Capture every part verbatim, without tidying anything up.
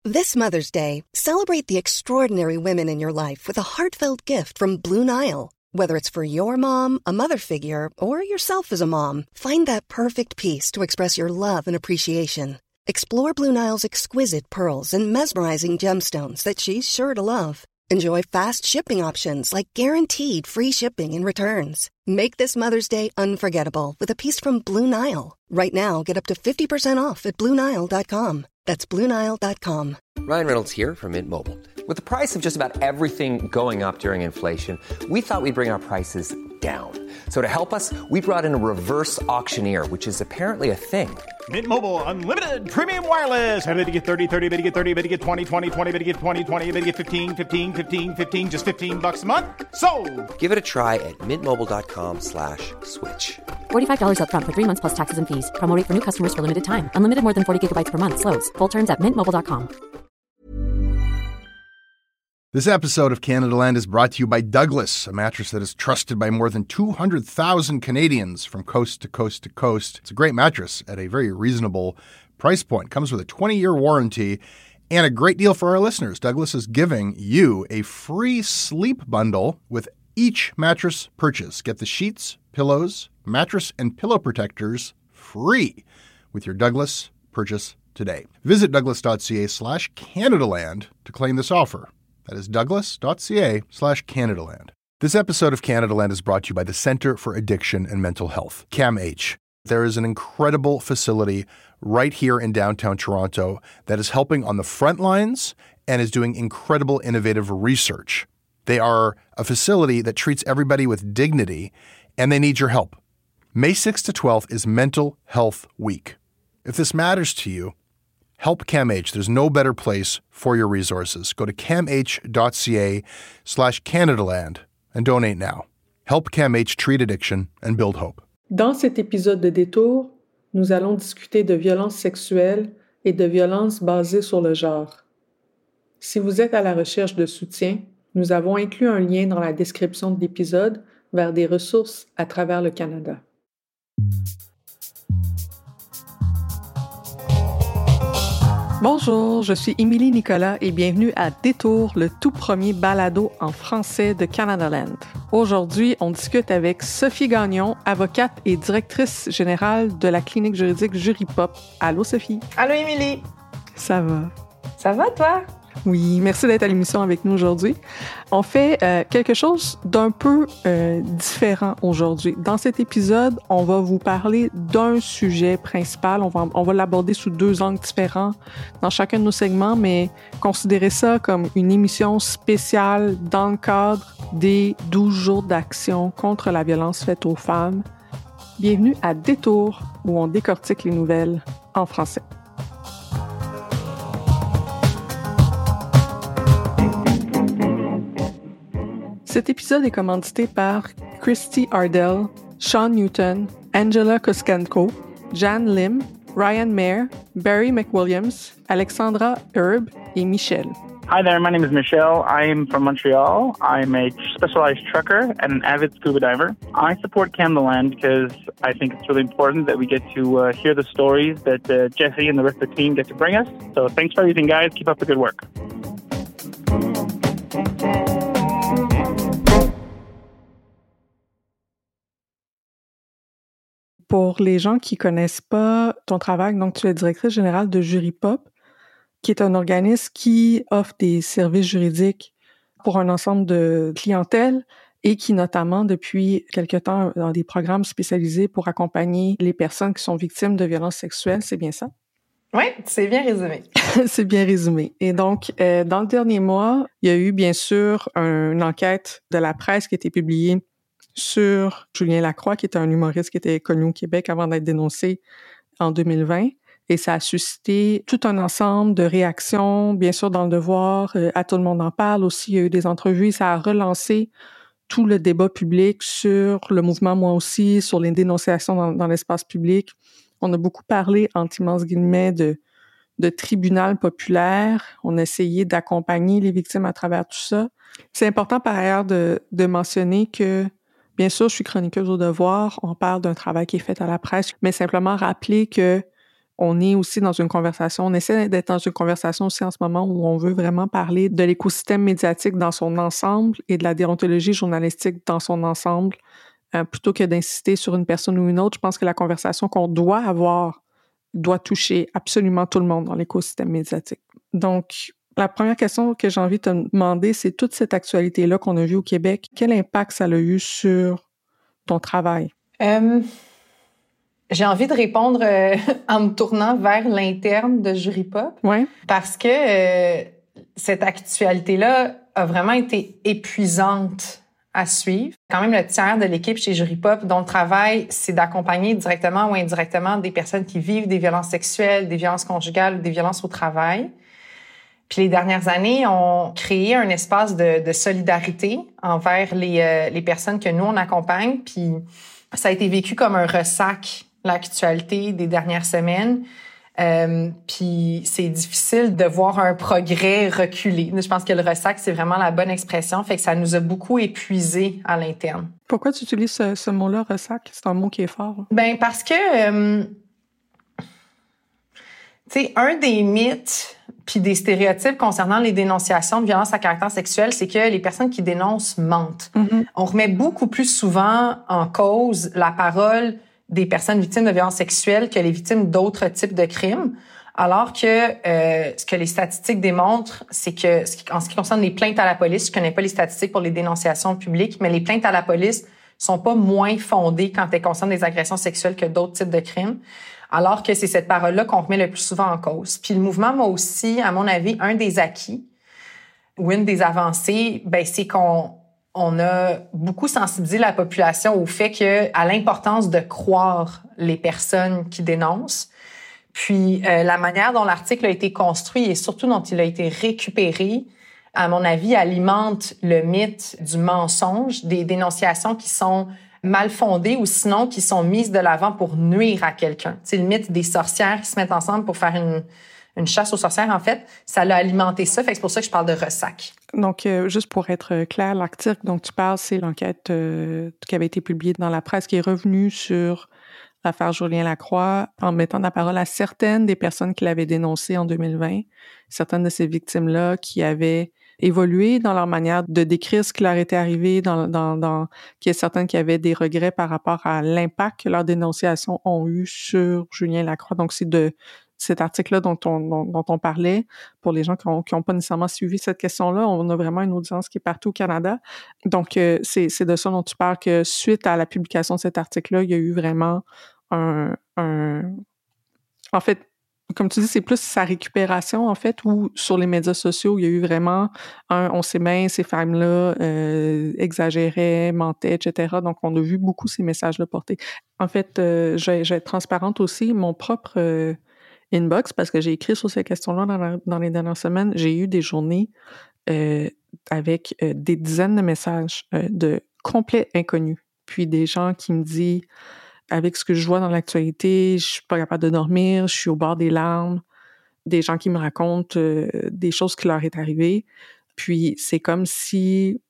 This Mother's Day, celebrate the extraordinary women in your life with a heartfelt gift from Blue Nile. Whether it's for your mom, a mother figure, or yourself as a mom, find that perfect piece to express your love and appreciation. Explore Blue Nile's exquisite pearls and mesmerizing gemstones that she's sure to love. Enjoy fast shipping options like guaranteed free shipping and returns. Make this Mother's Day unforgettable with a piece from Blue Nile. Right now, get up to fifty percent off at Blue Nile dot com. That's Blue Nile dot com. Ryan Reynolds here from Mint Mobile. With the price of just about everything going up during inflation, we thought we'd bring our prices down. So to help us, we brought in a reverse auctioneer, which is apparently a thing. Mint Mobile Unlimited Premium Wireless. How to get thirty, thirty, bit to get thirty, bit to get twenty, twenty, twenty, bit to get twenty, twenty, bit to get fifteen, fifteen, fifteen, fifteen, just fifteen bucks a month? Sold! Give it a try at mintmobile.com slash switch. forty-five dollars up front for three months plus taxes and fees. Promo rate for new customers for limited time. Unlimited more than forty gigabytes per month. Slows full terms at mint mobile dot com. This episode of Canada Land is brought to you by Douglas, a mattress that is trusted by more than two hundred thousand Canadians from coast to coast to coast. It's a great mattress at a very reasonable price point. Comes with a twenty-year warranty and a great deal for our listeners. Douglas is giving you a free sleep bundle with each mattress purchase. Get the sheets, pillows, mattress, and pillow protectors free with your Douglas purchase today. Visit douglas.ca slash Canadaland to claim this offer. That is douglas.ca slash Canadaland. This episode of Canadaland is brought to you by the Centre for Addiction and Mental Health, CAMH. There is an incredible facility right here in downtown Toronto that is helping on the front lines and is doing incredible innovative research. They are a facility that treats everybody with dignity, and they need your help. May sixth to twelfth is Mental Health Week. If this matters to you, help CAMH. There's no better place for your resources. Go to camh.ca slash Canadaland and donate now. Help CAMH treat addiction and build hope. Dans cet épisode de Détour, nous allons discuter de violences sexuelles et de violences basées sur le genre. Si vous êtes à la recherche de soutien, nous avons inclus un lien dans la description de l'épisode vers des ressources à travers le Canada. Bonjour, je suis Émilie Nicolas et bienvenue à Détour, le tout premier balado en français de Canada Land. Aujourd'hui, on discute avec Sophie Gagnon, avocate et directrice générale de la clinique juridique Juripop. Allô Sophie? Allô Émilie? Ça va? Ça va toi? Oui, merci d'être à l'émission avec nous aujourd'hui. On fait euh, quelque chose d'un peu euh, différent aujourd'hui. Dans cet épisode, on va vous parler d'un sujet principal. On va, on va l'aborder sous deux angles différents dans chacun de nos segments, mais considérez ça comme une émission spéciale dans le cadre des douze jours d'action contre la violence faite aux femmes. Bienvenue à Détour, où on décortique les nouvelles en français. Cet épisode est commandité par Christy Ardell, Sean Newton, Angela Koskanko, Jan Lim, Ryan Mayer, Barry McWilliams, Alexandra Herb et Michelle. Hi there, my name is Michelle. I'm from Montreal. I'm a specialized trucker and an avid scuba diver. I support Canada Land because I think it's really important that we get to uh, hear the stories that uh, Jesse and the rest of the team get to bring us. So thanks for everything, guys. Keep up the good work. Pour les gens qui connaissent pas ton travail, donc tu es directrice générale de Juripop, qui est un organisme qui offre des services juridiques pour un ensemble de clientèle et qui notamment depuis quelque temps dans des programmes spécialisés pour accompagner les personnes qui sont victimes de violences sexuelles. C'est bien ça? Oui, c'est bien résumé. C'est bien résumé. Et donc, euh, dans le dernier mois, il y a eu bien sûr un, une enquête de la presse qui a été publiée sur Julien Lacroix, qui était un humoriste qui était connu au Québec avant d'être dénoncé en deux mille vingt. Et ça a suscité tout un ensemble de réactions, bien sûr dans le Devoir, euh, à Tout le monde en parle aussi, il y a eu des entrevues, ça a relancé tout le débat public sur le mouvement Moi aussi, sur les dénonciations dans, dans l'espace public. On a beaucoup parlé, entre immenses guillemets, de, de tribunal populaire. On a essayé d'accompagner les victimes à travers tout ça. C'est important par ailleurs de, de mentionner que bien sûr, je suis chroniqueuse au Devoir, on parle d'un travail qui est fait à la presse, mais simplement rappeler que on est aussi dans une conversation, on essaie d'être dans une conversation aussi en ce moment où on veut vraiment parler de l'écosystème médiatique dans son ensemble et de la déontologie journalistique dans son ensemble, euh, plutôt que d'insister sur une personne ou une autre. Je pense que la conversation qu'on doit avoir doit toucher absolument tout le monde dans l'écosystème médiatique. Donc, la première question que j'ai envie de te demander, c'est toute cette actualité-là qu'on a vue au Québec, quel impact ça a eu sur ton travail? Euh, j'ai envie de répondre euh, en me tournant vers l'interne de Juripop. Ouais. Parce que euh, cette actualité-là a vraiment été épuisante à suivre. Quand même, le tiers de l'équipe chez Juripop, dont le travail, c'est d'accompagner directement ou indirectement des personnes qui vivent des violences sexuelles, des violences conjugales ou des violences au travail. Puis les dernières années ont créé un espace de, de solidarité envers les, euh, les personnes que nous, on accompagne. Puis ça a été vécu comme un ressac, l'actualité des dernières semaines. Euh, puis c'est difficile de voir un progrès reculer. Je pense que le ressac, c'est vraiment la bonne expression. Fait que ça nous a beaucoup épuisés à l'interne. Pourquoi tu utilises ce, ce mot-là, ressac? C'est un mot qui est fort. Ben parce que, euh, tu sais, un des mythes puis des stéréotypes concernant les dénonciations de violences à caractère sexuel, c'est que les personnes qui dénoncent mentent. Mm-hmm. On remet beaucoup plus souvent en cause la parole des personnes victimes de violences sexuelles que les victimes d'autres types de crimes, alors que euh, ce que les statistiques démontrent, c'est que en ce qui concerne les plaintes à la police, je connais pas les statistiques pour les dénonciations publiques, mais les plaintes à la police sont pas moins fondées quand elles concernent des agressions sexuelles que d'autres types de crimes. Alors que c'est cette parole-là qu'on remet le plus souvent en cause. Puis le mouvement m'a aussi, à mon avis, un des acquis ou une des avancées, ben c'est qu'on on a beaucoup sensibilisé la population au fait que à l'importance de croire les personnes qui dénoncent. Puis euh, la manière dont l'article a été construit et surtout dont il a été récupéré, à mon avis, alimente le mythe du mensonge, des dénonciations qui sont mal fondées ou sinon qui sont mises de l'avant pour nuire à quelqu'un. C'est le mythe des sorcières qui se mettent ensemble pour faire une, une chasse aux sorcières. En fait, ça l'a alimenté ça. Fait que c'est pour ça que je parle de ressac. Donc, euh, juste pour être clair, l'article dont tu parles, c'est l'enquête euh, qui avait été publiée dans la presse qui est revenue sur l'affaire Julien Lacroix en mettant la parole à certaines des personnes qui l'avaient dénoncé en deux mille vingt, certaines de ces victimes-là qui avaient évolué dans leur manière de décrire ce qui leur était arrivé, dans, dans, dans, qu'il y a certaines qui avaient des regrets par rapport à l'impact que leurs dénonciations ont eu sur Julien Lacroix. Donc, c'est de cet article-là dont on, dont, dont on parlait. Pour les gens qui n'ont qui ont pas nécessairement suivi cette question-là, on a vraiment une audience qui est partout au Canada. Donc, euh, c'est, c'est de ça dont tu parles, que suite à la publication de cet article-là, il y a eu vraiment un... un... En fait, comme tu dis, c'est plus sa récupération, en fait, où sur les médias sociaux, il y a eu vraiment un « on sait bien, ces femmes-là euh, exagéraient, mentaient, et cetera » Donc, on a vu beaucoup ces messages-là portés. En fait, euh, je, je vais être transparente aussi. Mon propre euh, inbox, parce que j'ai écrit sur ces questions-là dans, la, dans les dernières semaines, j'ai eu des journées euh, avec euh, des dizaines de messages euh, de complets inconnus. Puis des gens qui me disent... Avec ce que je vois dans l'actualité, je suis pas capable de dormir, je suis au bord des larmes, des gens qui me racontent euh, des choses qui leur est arrivées. Puis c'est comme si,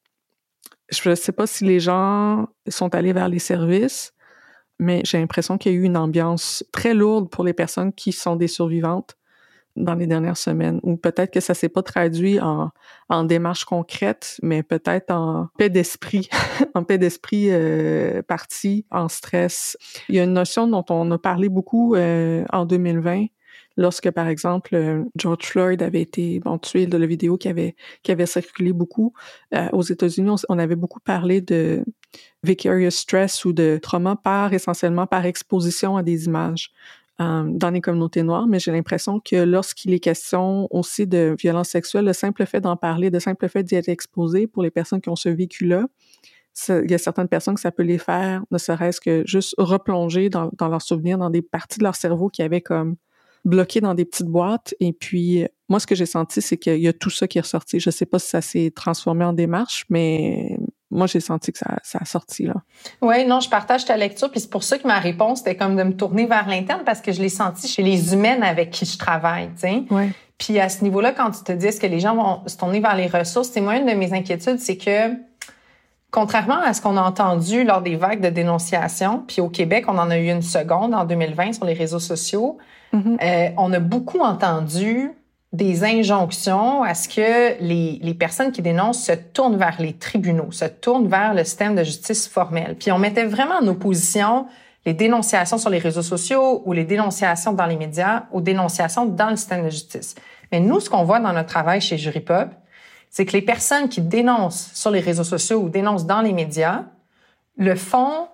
je sais pas si les gens sont allés vers les services, mais j'ai l'impression qu'il y a eu une ambiance très lourde pour les personnes qui sont des survivantes dans les dernières semaines, ou peut-être que ça s'est pas traduit en, en démarche concrète, mais peut-être en paix d'esprit, en paix d'esprit euh, partie, en stress. Il y a une notion dont on a parlé beaucoup euh, en deux mille vingt, lorsque, par exemple, euh, George Floyd avait été bon, tué, de la vidéo qui avait, qui avait circulé beaucoup. Euh, aux États-Unis, on, on avait beaucoup parlé de vicarious stress ou de trauma par, essentiellement par exposition à des images. Dans les communautés noires, mais j'ai l'impression que lorsqu'il est question aussi de violence sexuelle, le simple fait d'en parler, le simple fait d'y être exposé pour les personnes qui ont ce vécu-là, il y a certaines personnes que ça peut les faire, ne serait-ce que juste replonger dans, dans leurs souvenirs, dans des parties de leur cerveau qui avaient comme bloqué dans des petites boîtes. Et puis, moi, ce que j'ai senti, c'est qu'il y a tout ça qui est ressorti. Je sais pas si ça s'est transformé en démarche, mais moi, j'ai senti que ça, ça a sorti, là. Oui, non, je partage ta lecture, puis c'est pour ça que ma réponse, c'était comme de me tourner vers l'interne, parce que je l'ai senti chez les humaines avec qui je travaille, tu sais. Ouais. Puis à ce niveau-là, quand tu te dis est-ce que les gens vont se tourner vers les ressources, c'est moi, une de mes inquiétudes, c'est que Contrairement à ce qu'on a entendu lors des vagues de dénonciation, puis au Québec, on en a eu une seconde en deux mille vingt sur les réseaux sociaux, mm-hmm. euh, on a beaucoup entendu des injonctions à ce que les, les personnes qui dénoncent se tournent vers les tribunaux, se tournent vers le système de justice formel. Puis on mettait vraiment en opposition les dénonciations sur les réseaux sociaux ou les dénonciations dans les médias aux dénonciations dans le système de justice. Mais nous, ce qu'on voit dans notre travail chez Jurypop, c'est que les personnes qui dénoncent sur les réseaux sociaux ou dénoncent dans les médias le font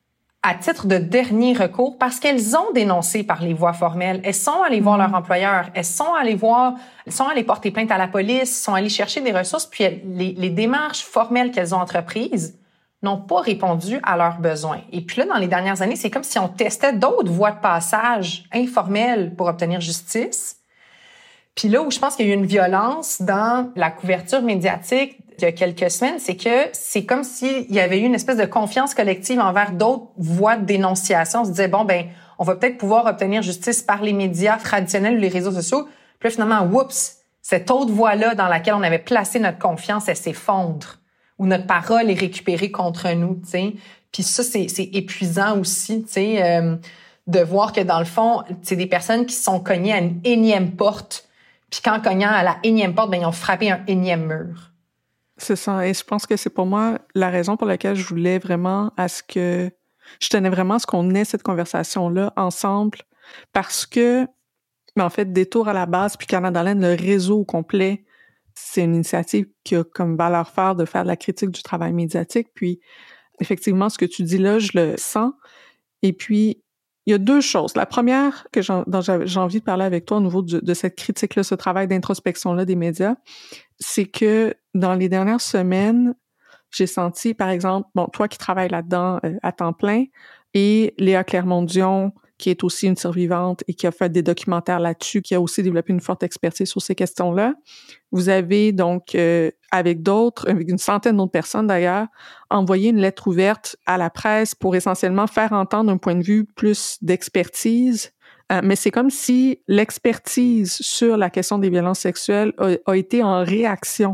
à titre de dernier recours parce qu'elles ont dénoncé par les voies formelles. Elles sont allées voir leur employeur, elles sont allées voir, elles sont allées porter plainte à la police, sont allées chercher des ressources, puis les, les démarches formelles qu'elles ont entreprises n'ont pas répondu à leurs besoins. Et puis là, dans les dernières années, c'est comme si on testait d'autres voies de passage informelles pour obtenir justice. Puis là où je pense qu'il y a eu une violence dans la couverture médiatique il y a quelques semaines, c'est que c'est comme s'il y avait eu une espèce de confiance collective envers d'autres voies de dénonciation. On se disait, bon, ben, on va peut-être pouvoir obtenir justice par les médias traditionnels ou les réseaux sociaux. Puis là, finalement, oups, cette autre voie-là dans laquelle on avait placé notre confiance, elle s'effondre. Ou notre parole est récupérée contre nous, tu sais. Puis ça, c'est, c'est épuisant aussi, tu sais, euh, de voir que dans le fond, c'est des personnes qui sont cognées à une énième porte. Puis qu'en cognant à la énième porte, ben ils ont frappé un énième mur. C'est ça. Et je pense que c'est pour moi la raison pour laquelle je voulais vraiment à ce que... Je tenais vraiment à ce qu'on ait cette conversation-là ensemble parce que, en fait, Détour à la base, puis Canadaland, le réseau au complet, c'est une initiative qui a comme valeur phare de faire de la critique du travail médiatique. Puis, effectivement, ce que tu dis là, je le sens. Et puis, il y a deux choses. La première que j'ai, dont j'ai envie de parler avec toi au niveau de, de cette critique-là, ce travail d'introspection-là des médias, c'est que dans les dernières semaines, j'ai senti, par exemple, bon, toi qui travailles là-dedans euh, à temps plein, et Léa Clermont-Dion, qui est aussi une survivante et qui a fait des documentaires là-dessus, qui a aussi développé une forte expertise sur ces questions-là. Vous avez donc, euh, avec d'autres, avec une centaine d'autres personnes d'ailleurs, envoyé une lettre ouverte à la presse pour essentiellement faire entendre un point de vue plus d'expertise. Euh, mais c'est comme si l'expertise sur la question des violences sexuelles a, a été en réaction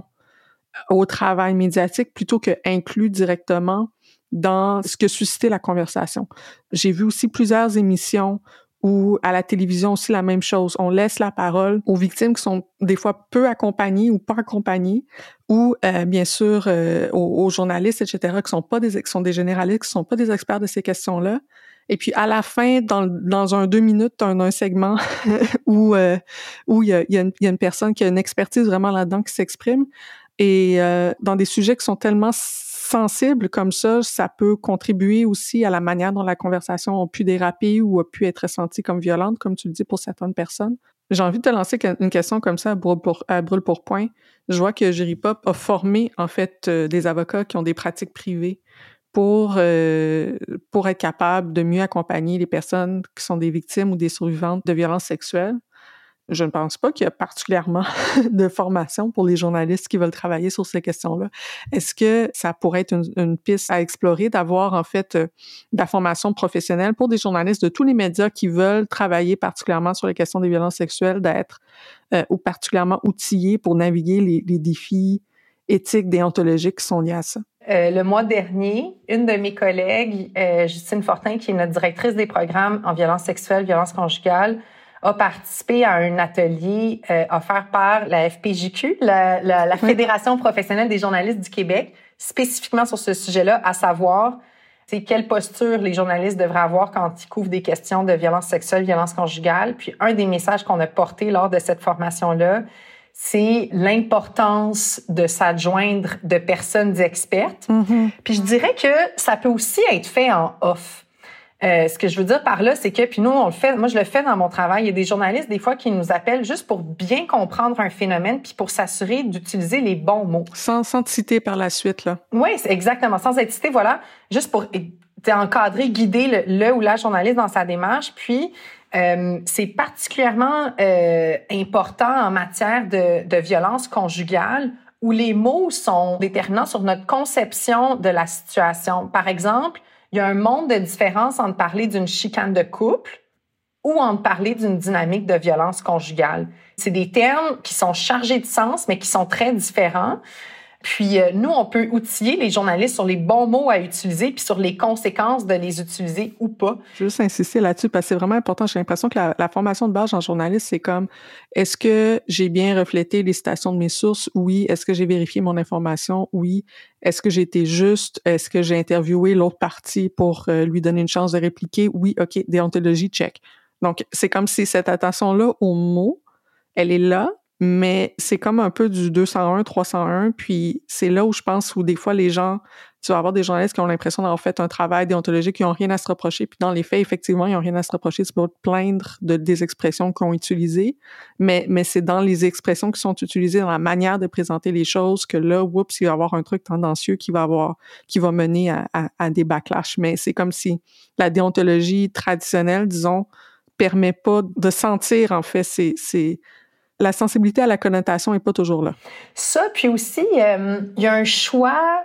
au travail médiatique plutôt que inclus directement dans ce que suscitait la conversation. J'ai vu aussi plusieurs émissions où, à la télévision aussi, la même chose. On laisse la parole aux victimes qui sont des fois peu accompagnées ou pas accompagnées, ou euh, bien sûr euh, aux, aux journalistes, et cetera, qui sont pas des qui sont des généralistes, qui sont pas des experts de ces questions-là. Et puis à la fin, dans dans un deux minutes, un, un segment où euh, où il y a il y a une, il y a une personne qui a une expertise vraiment là-dedans qui s'exprime. Et euh, dans des sujets qui sont tellement sensibles comme ça, ça peut contribuer aussi à la manière dont la conversation a pu déraper ou a pu être ressentie comme violente, comme tu le dis, pour certaines personnes. J'ai envie de te lancer une question comme ça à brûle pour, à brûle pour point. Je vois que Jurypop a formé, en fait, euh, des avocats qui ont des pratiques privées pour, euh, pour être capable de mieux accompagner les personnes qui sont des victimes ou des survivantes de violences sexuelles. Je ne pense pas qu'il y a particulièrement de formation pour les journalistes qui veulent travailler sur ces questions-là. Est-ce que ça pourrait être une, une piste à explorer, d'avoir en fait euh, de la formation professionnelle pour des journalistes de tous les médias qui veulent travailler particulièrement sur les questions des violences sexuelles, d'être euh, ou particulièrement outillés pour naviguer les, les défis éthiques, déontologiques qui sont liés à ça? Euh, le mois dernier, une de mes collègues, euh, Justine Fortin, qui est notre directrice des programmes en violence sexuelle, violence conjugale, a participé à un atelier euh, offert par la F P J Q, la, la, la Fédération professionnelle des journalistes du Québec, spécifiquement sur ce sujet-là, à savoir c'est quelle posture les journalistes devraient avoir quand ils couvrent des questions de violence sexuelle, violence conjugale. Puis un des messages qu'on a porté lors de cette formation-là, c'est l'importance de s'adjoindre de personnes expertes. Mm-hmm. Puis je dirais que ça peut aussi être fait en off. Euh, ce que je veux dire par là, c'est que, puis nous, on le fait, moi je le fais dans mon travail, il y a des journalistes des fois qui nous appellent juste pour bien comprendre un phénomène puis pour s'assurer d'utiliser les bons mots. Sans, sans te citer par la suite, là. Oui, c'est exactement, sans être cité, voilà, juste pour encadrer, guider le, le ou la journaliste dans sa démarche. Puis, euh, c'est particulièrement euh, important en matière de, de violence conjugale où les mots sont déterminants sur notre conception de la situation. Par exemple, il y a un monde de différence entre parler d'une chicane de couple ou entre parler d'une dynamique de violence conjugale. C'est des termes qui sont chargés de sens, mais qui sont très différents. Puis euh, nous, on peut outiller les journalistes sur les bons mots à utiliser puis sur les conséquences de les utiliser ou pas. Je veux juste insister là-dessus parce que c'est vraiment important. J'ai l'impression que la, la formation de base en journaliste, c'est comme, est-ce que j'ai bien reflété les citations de mes sources? Oui. Est-ce que j'ai vérifié mon information? Oui. Est-ce que j'ai été juste? Est-ce que j'ai interviewé l'autre partie pour euh, lui donner une chance de répliquer? Oui. OK. Déontologie, check. Donc, c'est comme si cette attention-là aux mots, elle est là, mais c'est comme un peu du deux cent un, trois cent un, puis c'est là où je pense où des fois les gens, tu vas avoir des journalistes qui ont l'impression d'avoir fait un travail déontologique, qui n'ont rien à se reprocher, puis dans les faits, effectivement, ils n'ont rien à se reprocher, tu peux te plaindre de, des expressions qu'ils ont utilisées, mais, mais c'est dans les expressions qui sont utilisées, dans la manière de présenter les choses, que là, oups, il va y avoir un truc tendancieux qui va avoir, qui va mener à, à, à des backlash, mais c'est comme si la déontologie traditionnelle, disons, permet pas de sentir, en fait, c'est, c'est la sensibilité à la connotation est pas toujours là. Ça, puis aussi, euh, il y a un choix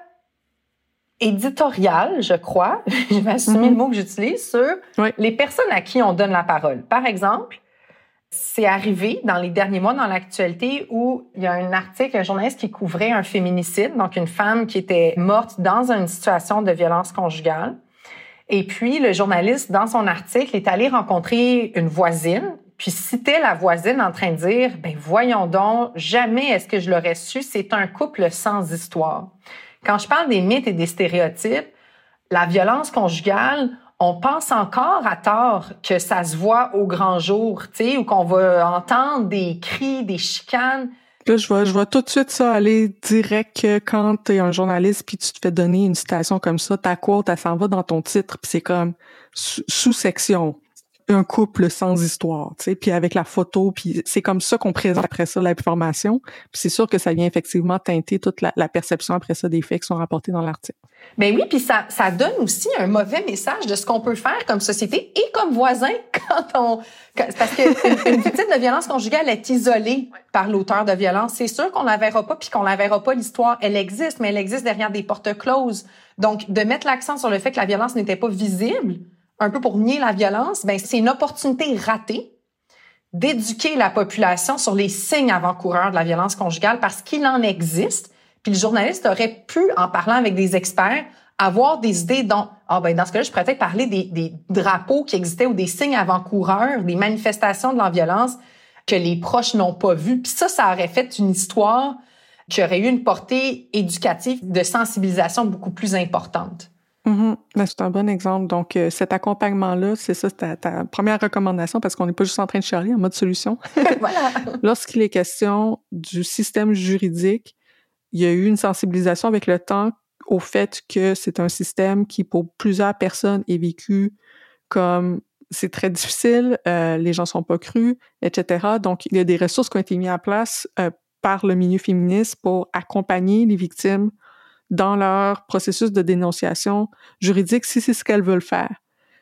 éditorial, je crois, je vais assumer mm-hmm. le mot que j'utilise, sur oui. les personnes à qui on donne la parole. Par exemple, c'est arrivé dans les derniers mois dans l'actualité où il y a un article, un journaliste qui couvrait un féminicide, donc une femme qui était morte dans une situation de violence conjugale. Et puis, le journaliste, dans son article, est allé rencontrer une voisine, puis citait la voisine en train de dire « Ben voyons donc, jamais est-ce que je l'aurais su, c'est un couple sans histoire. » Quand je parle des mythes et des stéréotypes, la violence conjugale, on pense encore à tort que ça se voit au grand jour, tu sais, ou qu'on va entendre des cris, des chicanes. Là, je vois, je vois tout de suite ça aller direct que quand t'es un journaliste puis tu te fais donner une citation comme ça, ta quote, elle s'en va dans ton titre puis c'est comme sous-section. Un couple sans histoire, tu sais, puis avec la photo, puis c'est comme ça qu'on présente après ça l'information, puis c'est sûr que ça vient effectivement teinter toute la, la perception après ça des faits qui sont rapportés dans l'article. Ben oui, puis ça, ça donne aussi un mauvais message de ce qu'on peut faire comme société et comme voisin quand on... Quand, parce qu'une une victime de violence conjugale est isolée par l'auteur de violence. C'est sûr qu'on la verra pas, puis qu'on la verra pas, l'histoire, elle existe, mais elle existe derrière des portes closes. Donc, de mettre l'accent sur le fait que la violence n'était pas visible, un peu pour nier la violence, ben c'est une opportunité ratée d'éduquer la population sur les signes avant-coureurs de la violence conjugale parce qu'il en existe. Puis le journaliste aurait pu, en parlant avec des experts, avoir des idées dont, ah ben dans ce cas-là, je pourrais peut-être parler des, des drapeaux qui existaient ou des signes avant-coureurs, des manifestations de la violence que les proches n'ont pas vues. Puis ça, ça aurait fait une histoire qui aurait eu une portée éducative de sensibilisation beaucoup plus importante. Mm-hmm. Ben, c'est un bon exemple. Donc, euh, cet accompagnement-là, c'est ça, c'est ta, ta première recommandation parce qu'on n'est pas juste en train de chialer en mode solution. Voilà. Lorsqu'il est question du système juridique, il y a eu une sensibilisation avec le temps au fait que c'est un système qui, pour plusieurs personnes, est vécu comme c'est très difficile, euh, les gens sont pas crus, et cetera. Donc, il y a des ressources qui ont été mises en place euh, par le milieu féministe pour accompagner les victimes dans leur processus de dénonciation juridique, si c'est ce qu'elles veulent faire.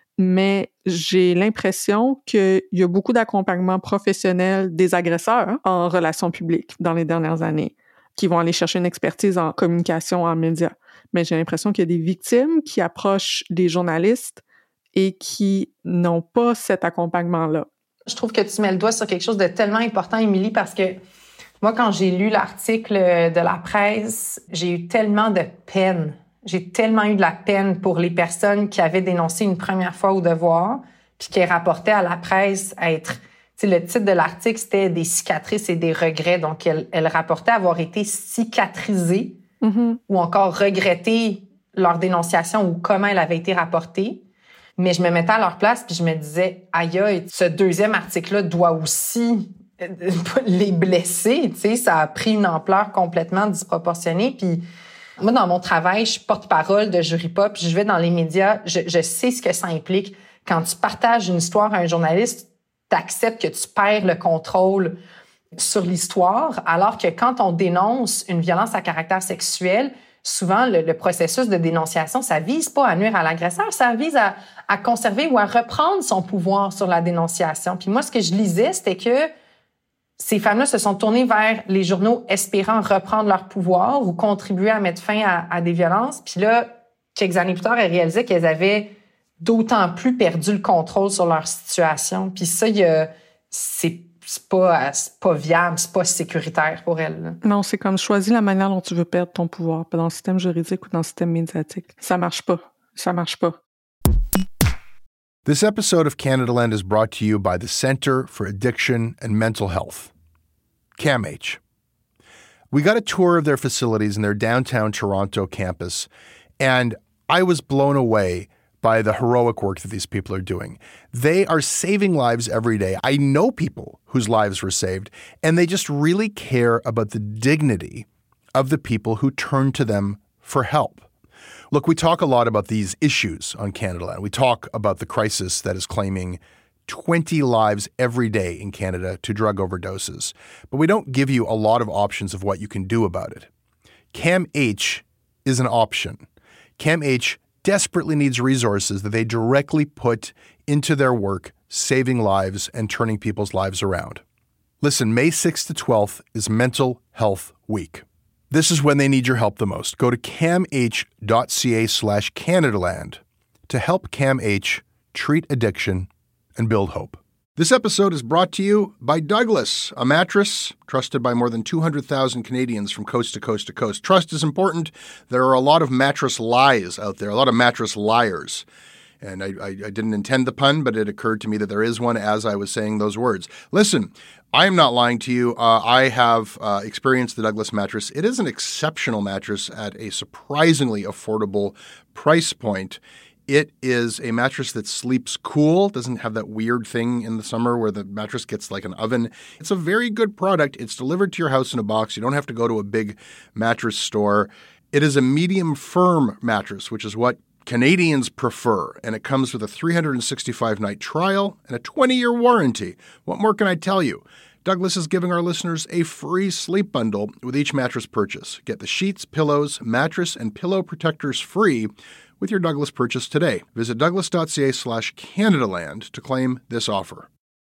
Mais j'ai l'impression qu'il y a beaucoup d'accompagnement professionnel des agresseurs hein, en relations publiques dans les dernières années, qui vont aller chercher une expertise en communication, en médias. Mais j'ai l'impression qu'il y a des victimes qui approchent des journalistes et qui n'ont pas cet accompagnement-là. Je trouve que tu mets le doigt sur quelque chose de tellement important, Émilie, parce que moi, quand j'ai lu l'article de la presse, j'ai eu tellement de peine. J'ai tellement eu de la peine pour les personnes qui avaient dénoncé une première fois au Devoir, puis qui rapportaient à la presse à être... Tu sais, le titre de l'article, c'était « Des cicatrices et des regrets ». Donc, elle, elle rapportait avoir été cicatrisée mm-hmm. ou encore regretter leur dénonciation ou comment elle avait été rapportée. Mais je me mettais à leur place, puis je me disais « Aïe, ce deuxième article-là doit aussi... » les blessés, tu sais, ça a pris une ampleur complètement disproportionnée. Puis moi, dans mon travail, je suis porte-parole de Jury Pop, puis je vais dans les médias, je, je sais ce que ça implique. Quand tu partages une histoire à un journaliste, tu acceptes que tu perds le contrôle sur l'histoire, alors que quand on dénonce une violence à caractère sexuel, souvent, le, le processus de dénonciation, ça vise pas à nuire à l'agresseur, ça vise à, à conserver ou à reprendre son pouvoir sur la dénonciation. Puis moi, ce que je lisais, c'était que ces femmes-là se sont tournées vers les journaux espérant reprendre leur pouvoir ou contribuer à mettre fin à, à des violences. Puis là, quelques années plus tard, elles réalisaient qu'elles avaient d'autant plus perdu le contrôle sur leur situation. Puis ça, il y a, c'est, c'est pas, c'est pas viable, c'est pas sécuritaire pour elle. Là. Non, c'est comme choisis la manière dont tu veux perdre ton pouvoir, pas dans le système juridique ou dans le système médiatique. Ça marche pas. Ça marche pas. This episode of Canadaland is brought to you by the Centre for Addiction and Mental Health, C A M H. We got a tour of their facilities in their downtown Toronto campus, and I was blown away by the heroic work that these people are doing. They are saving lives every day. I know people whose lives were saved, and they just really care about the dignity of the people who turn to them for help. Look, we talk a lot about these issues on Canadaland. We talk about the crisis that is claiming twenty lives every day in Canada to drug overdoses. But we don't give you a lot of options of what you can do about it. C A M H is an option. C A M H desperately needs resources that they directly put into their work, saving lives and turning people's lives around. Listen, May sixth to twelfth is Mental Health Week. This is when they need your help the most. Go to camh.ca slash Canadaland to help C A M H treat addiction and build hope. This episode is brought to you by Douglas, a mattress trusted by more than two hundred thousand Canadians from coast to coast to coast. Trust is important. There are a lot of mattress lies out there, a lot of mattress liars. And I, I, I didn't intend the pun, but it occurred to me that there is one as I was saying those words. Listen, I am not lying to you. Uh, I have uh, experienced the Douglas mattress. It is an exceptional mattress at a surprisingly affordable price point. It is a mattress that sleeps cool, doesn't have that weird thing in the summer where the mattress gets like an oven. It's a very good product. It's delivered to your house in a box. You don't have to go to a big mattress store. It is a medium firm mattress, which is what Canadians prefer, and it comes with a three hundred sixty-five night trial and a twenty-year warranty. What more can I tell you? Douglas is giving our listeners a free sleep bundle with each mattress purchase. Get the sheets, pillows, mattress, and pillow protectors free with your Douglas purchase today. Visit douglas.ca slash Canadaland to claim this offer.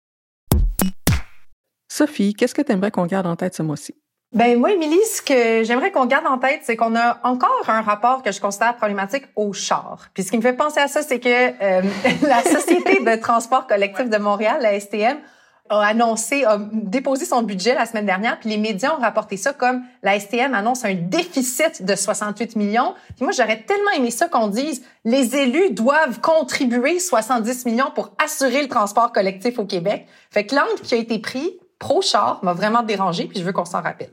Sophie, qu'est-ce que tu aimerais qu'on garde en tête ce mois-ci? Ben moi, Émilie, ce que j'aimerais qu'on garde en tête, c'est qu'on a encore un rapport que je considère problématique au char. Puis ce qui me fait penser à ça, c'est que euh, la Société de transport collectif de Montréal, la S T M, a annoncé, a déposé son budget la semaine dernière, puis les médias ont rapporté ça comme la S T M annonce un déficit de soixante-huit millions. Puis moi, j'aurais tellement aimé ça qu'on dise les élus doivent contribuer soixante-dix millions pour assurer le transport collectif au Québec. Fait que l'angle qui a été pris pro-char m'a vraiment dérangée, puis je veux qu'on s'en rappelle.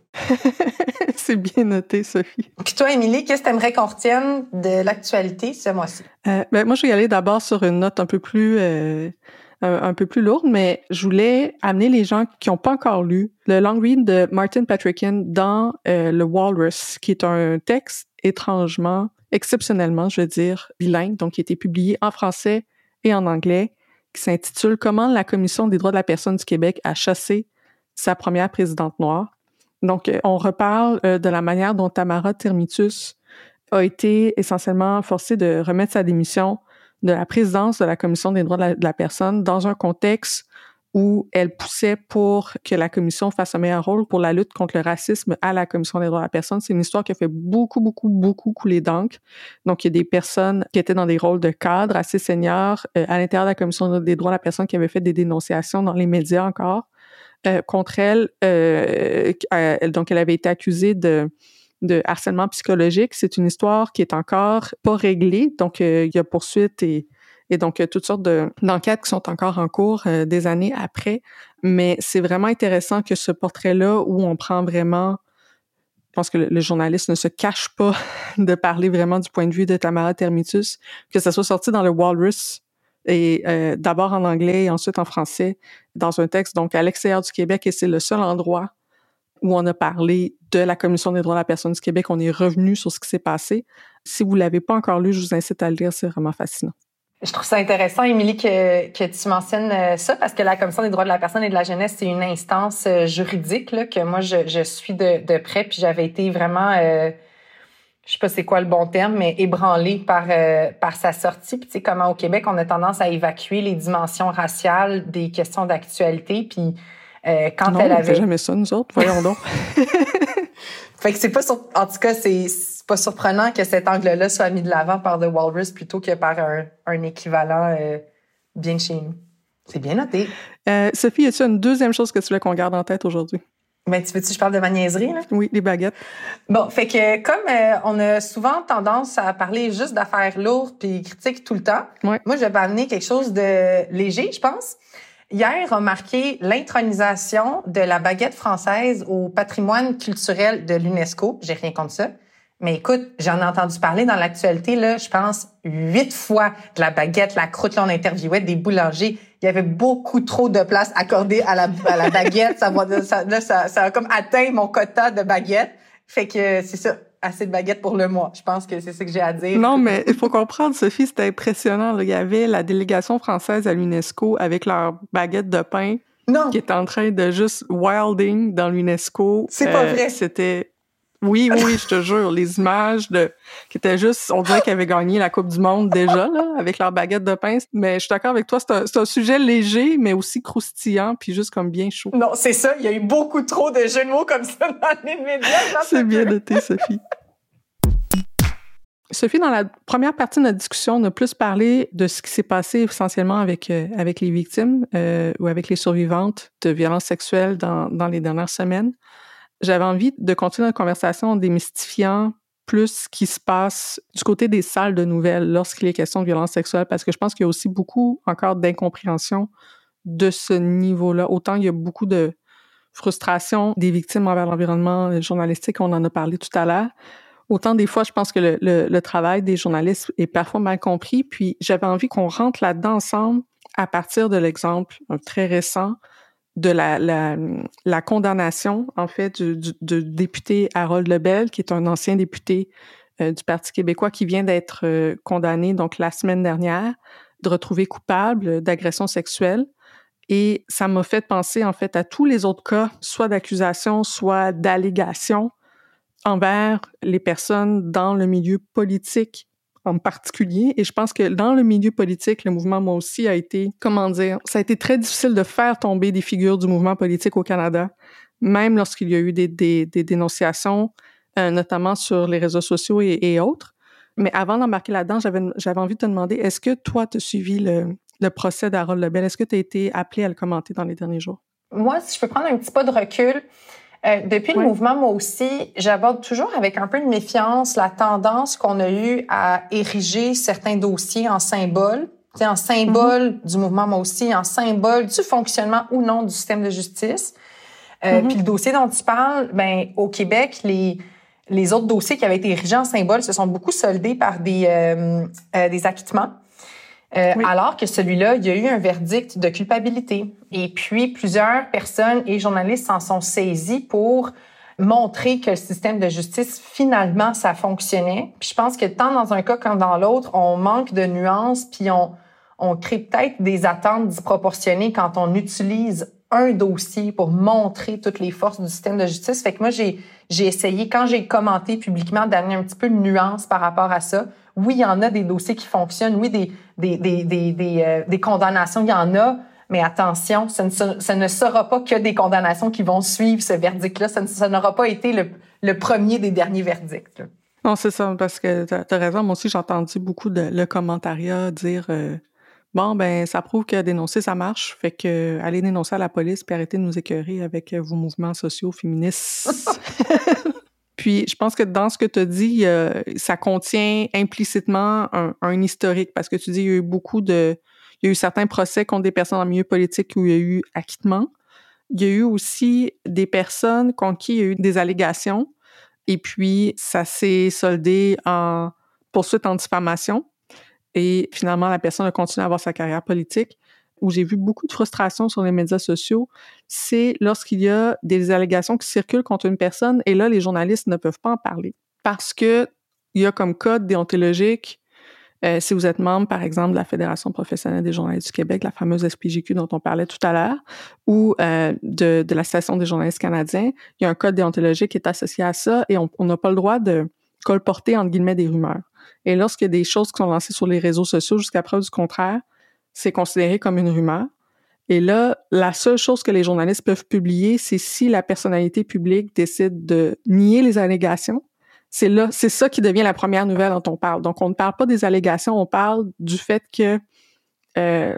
C'est bien noté, Sophie. Puis toi, Émilie, qu'est-ce que tu aimerais qu'on retienne de l'actualité ce mois-ci? Euh, ben, moi, je vais y aller d'abord sur une note un peu plus euh, un, un peu plus lourde, mais je voulais amener les gens qui n'ont pas encore lu le long read de Martin Patrickian dans euh, le Walrus, qui est un texte étrangement, exceptionnellement, je veux dire, bilingue, donc qui a été publié en français et en anglais, qui s'intitule « Comment la Commission des droits de la personne du Québec a chassé sa première présidente noire ». Donc, on reparle euh, de la manière dont Tamara Termitus a été essentiellement forcée de remettre sa démission de la présidence de la Commission des droits de la, de la personne dans un contexte où elle poussait pour que la Commission fasse un meilleur rôle pour la lutte contre le racisme à la Commission des droits de la personne. C'est une histoire qui a fait beaucoup, beaucoup, beaucoup couler d'encre. Donc, il y a des personnes qui étaient dans des rôles de cadres assez seniors euh, à l'intérieur de la Commission des droits de la personne qui avaient fait des dénonciations dans les médias encore euh, contre elle. Euh, euh, donc, elle avait été accusée de de harcèlement psychologique. C'est une histoire qui est encore pas réglée. Donc, euh, il y a poursuite et, et donc, il y a toutes sortes de, d'enquêtes qui sont encore en cours euh, des années après. Mais c'est vraiment intéressant que ce portrait-là, où on prend vraiment... Je pense que le, le journaliste ne se cache pas de parler vraiment du point de vue de Tamara Termitus, que ça soit sorti dans le Walrus, et euh, d'abord en anglais et ensuite en français, dans un texte donc à l'extérieur du Québec, et c'est le seul endroit où on a parlé de la Commission des droits de la personne du Québec. On est revenu sur ce qui s'est passé. Si vous l'avez pas encore lu, je vous incite à le lire, c'est vraiment fascinant. Je trouve ça intéressant, Émilie, que, que tu mentionnes ça, parce que la Commission des droits de la personne et de la jeunesse, c'est une instance juridique là, que moi, je, je suis de, de près, puis j'avais été vraiment, euh, je sais pas c'est quoi le bon terme, mais ébranlée par, euh, par sa sortie. Puis tu sais, comment au Québec, on a tendance à évacuer les dimensions raciales des questions d'actualité, puis Euh, quand non, elle avait... on fait jamais ça, nous autres. Voyons donc. Fait que c'est pas sur... En tout cas, c'est... c'est pas surprenant que cet angle-là soit mis de l'avant par The Walrus plutôt que par un, un équivalent euh, bien de chez nous. C'est bien noté. Euh, Sophie, as-tu une deuxième chose que tu voulais qu'on garde en tête aujourd'hui? Ben, tu veux-tu que je parle de ma niaiserie, là? Oui, les baguettes. Bon, fait que comme euh, on a souvent tendance à parler juste d'affaires lourdes puis critiques tout le temps, ouais. moi, je vais amener quelque chose de léger, je pense. Hier a marqué l'intronisation de la baguette française au patrimoine culturel de l'UNESCO. J'ai rien contre ça. Mais écoute, j'en ai entendu parler dans l'actualité, là, je pense, huit fois de la baguette, la croûte. Là, on interviewait des boulangers. Il y avait beaucoup trop de place accordée à la, à la baguette. ça, va, ça, là, ça, ça a comme atteint mon quota de baguettes. Fait que c'est ça, assez de baguettes pour le mois. Je pense que c'est ça que j'ai à dire. Non, mais il faut comprendre, Sophie, c'était impressionnant. Là. Il y avait la délégation française à l'UNESCO avec leur baguette de pain non. qui est en train de juste wilding dans l'UNESCO. C'est euh, pas vrai. C'était... Oui, oui, je te jure, les images de qui étaient juste, on dirait qu'ils avaient gagné la Coupe du Monde déjà, là, avec leur baguette de pain. Mais je suis d'accord avec toi, c'est un, c'est un sujet léger, mais aussi croustillant, puis juste comme bien chaud. Non, c'est ça, il y a eu beaucoup trop de jeux de mots comme ça dans les médias. C'est bien noté, Sophie. Sophie, dans la première partie de notre discussion, on a plus parlé de ce qui s'est passé essentiellement avec, euh, avec les victimes euh, ou avec les survivantes de violences sexuelles dans, dans les dernières semaines. J'avais envie de continuer notre conversation en démystifiant plus ce qui se passe du côté des salles de nouvelles lorsqu'il est question de violences sexuelles, parce que je pense qu'il y a aussi beaucoup encore d'incompréhension de ce niveau-là. Autant il y a beaucoup de frustration des victimes envers l'environnement journalistique, on en a parlé tout à l'heure, autant des fois, je pense que le, le, le travail des journalistes est parfois mal compris, puis j'avais envie qu'on rentre là-dedans ensemble à partir de l'exemple très récent de la, la, la condamnation, en fait, du, du, du député Harold Lebel, qui est un ancien député euh, du Parti québécois qui vient d'être euh, condamné, donc la semaine dernière, de retrouver coupable d'agression sexuelle. Et ça m'a fait penser, en fait, à tous les autres cas, soit d'accusation, soit d'allégation envers les personnes dans le milieu politique en particulier. Et je pense que dans le milieu politique, le mouvement, moi aussi, a été, comment dire, ça a été très difficile de faire tomber des figures du mouvement politique au Canada, même lorsqu'il y a eu des, des, des dénonciations, euh, notamment sur les réseaux sociaux et, et autres. Mais avant d'embarquer là-dedans, j'avais, j'avais envie de te demander, est-ce que toi, tu as suivi le, le procès d'Harold Lebel? Est-ce que tu as été appelé à le commenter dans les derniers jours? Moi, si je peux prendre un petit pas de recul, Euh, depuis oui. le mouvement, moi aussi, j'aborde toujours avec un peu de méfiance la tendance qu'on a eue à ériger certains dossiers en symbole, en symbole mm-hmm. du mouvement, moi aussi, en symbole du fonctionnement ou non du système de justice. Euh, mm-hmm. Puis le dossier dont tu parles, ben au Québec, les les autres dossiers qui avaient été érigés en symbole se sont beaucoup soldés par des euh, euh, des acquittements. Euh, oui. Alors que celui-là, il y a eu un verdict de culpabilité. Et puis, plusieurs personnes et journalistes s'en sont saisis pour montrer que le système de justice, finalement, ça fonctionnait. Puis je pense que tant dans un cas comme dans l'autre, on manque de nuances, puis on, on crée peut-être des attentes disproportionnées quand on utilise un dossier pour montrer toutes les forces du système de justice. Fait que moi, j'ai, j'ai essayé, quand j'ai commenté publiquement, d'amener un petit peu de nuance par rapport à ça. Oui, il y en a des dossiers qui fonctionnent. Oui, des des des des des, euh, des condamnations, il y en a. Mais attention, ça ne, ça ne sera pas que des condamnations qui vont suivre ce verdict-là. Ça, ne, ça n'aura pas été le, le premier des derniers verdicts. Là. Non, c'est ça, parce que t'as, t'as raison. Moi aussi, j'ai entendu beaucoup de le commentariat dire euh, bon, ben ça prouve que dénoncer, ça marche. Fait que allez dénoncer à la police puis arrêtez de nous écœurer avec vos mouvements sociaux féministes. Puis, je pense que dans ce que tu as dit, euh, ça contient implicitement un, un historique, parce que tu dis qu'il y a eu beaucoup de... Il y a eu certains procès contre des personnes dans le milieu politique où il y a eu acquittement. Il y a eu aussi des personnes contre qui il y a eu des allégations, et puis ça s'est soldé en poursuite en diffamation. Et finalement, la personne a continué à avoir sa carrière politique. Où j'ai vu beaucoup de frustration sur les médias sociaux, c'est lorsqu'il y a des allégations qui circulent contre une personne, et là, les journalistes ne peuvent pas en parler. Parce que il y a comme code déontologique, euh, si vous êtes membre, par exemple, de la Fédération professionnelle des journalistes du Québec, la fameuse S P J Q dont on parlait tout à l'heure, ou euh, de, de l'Association des journalistes canadiens, il y a un code déontologique qui est associé à ça, et on n'a pas le droit de colporter, entre guillemets, des rumeurs. Et lorsqu'il y a des choses qui sont lancées sur les réseaux sociaux, jusqu'à preuve du contraire, c'est considéré comme une rumeur. Et là, la seule chose que les journalistes peuvent publier, c'est si la personnalité publique décide de nier les allégations. C'est là, c'est ça qui devient la première nouvelle dont on parle. Donc, on ne parle pas des allégations, on parle du fait que euh,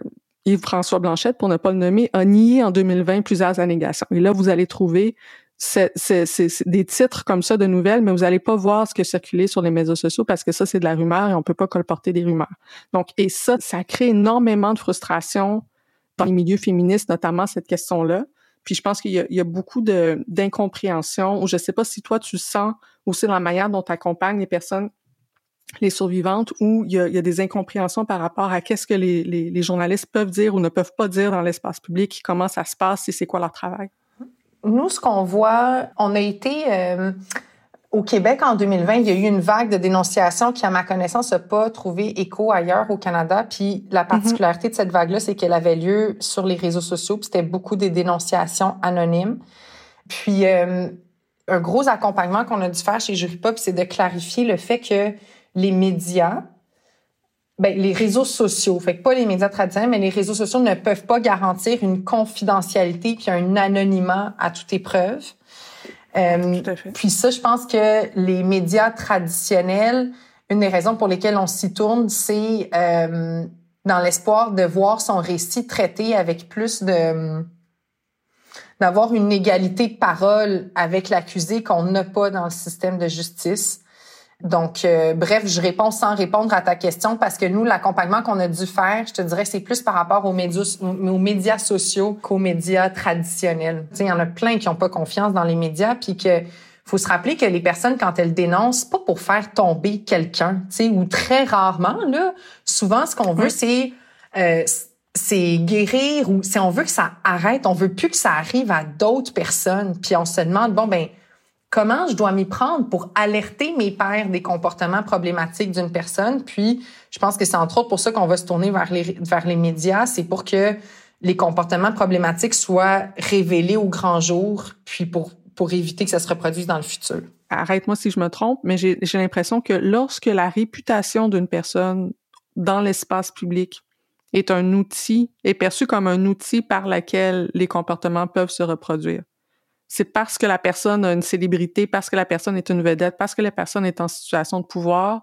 Yves-François Blanchette, pour ne pas le nommer, a nié en deux mille vingt plusieurs allégations. Et là, vous allez trouver c'est, c'est, c'est, c'est des titres comme ça de nouvelles, mais vous n'allez pas voir ce qui a circulé sur les médias sociaux parce que ça, c'est de la rumeur et on peut pas colporter des rumeurs. Donc, et ça, ça crée énormément de frustration dans les milieux féministes, notamment cette question-là. Puis je pense qu'il y a, il y a beaucoup de, d'incompréhension, ou je sais pas si toi, tu sens aussi dans la manière dont tu accompagnes les personnes, les survivantes, où il y a, il y a des incompréhensions par rapport à qu'est-ce que les, les, les journalistes peuvent dire ou ne peuvent pas dire dans l'espace public, comment ça se passe et c'est quoi leur travail. Nous, ce qu'on voit, on a été... Euh, au Québec, en deux mille vingt, il y a eu une vague de dénonciations qui, à ma connaissance, n'a pas trouvé écho ailleurs au Canada. Puis la particularité mm-hmm. de cette vague-là, c'est qu'elle avait lieu sur les réseaux sociaux, puis c'était beaucoup des dénonciations anonymes. Puis euh, un gros accompagnement qu'on a dû faire chez Jury Pop, c'est de clarifier le fait que les médias, ben, les réseaux sociaux, fait que pas les médias traditionnels, mais les réseaux sociaux ne peuvent pas garantir une confidentialité puis un anonymat à toute épreuve. Euh, Tout à fait. Puis ça, je pense que les médias traditionnels, une des raisons pour lesquelles on s'y tourne, c'est euh, dans l'espoir de voir son récit traité avec plus de... d'avoir une égalité de parole avec l'accusé qu'on n'a pas dans le système de justice. Donc, euh, bref, je réponds sans répondre à ta question parce que nous, l'accompagnement qu'on a dû faire, je te dirais, c'est plus par rapport aux médias, aux médias sociaux qu'aux médias traditionnels. Tu sais, il y en a plein qui n'ont pas confiance dans les médias, puis que faut se rappeler que les personnes, quand elles dénoncent, pas pour faire tomber quelqu'un, tu sais, ou très rarement, là, souvent, ce qu'on veut, c'est euh, c'est guérir, ou si on veut que ça arrête, on veut plus que ça arrive à d'autres personnes, puis on se demande, bon, ben comment je dois m'y prendre pour alerter mes pairs des comportements problématiques d'une personne? Puis, je pense que c'est entre autres pour ça qu'on va se tourner vers les, vers les médias. C'est pour que les comportements problématiques soient révélés au grand jour, puis pour, pour éviter que ça se reproduise dans le futur. Arrête-moi si je me trompe, mais j'ai, j'ai l'impression que lorsque la réputation d'une personne dans l'espace public est un outil, est perçue comme un outil par lequel les comportements peuvent se reproduire, c'est parce que la personne a une célébrité, parce que la personne est une vedette, parce que la personne est en situation de pouvoir,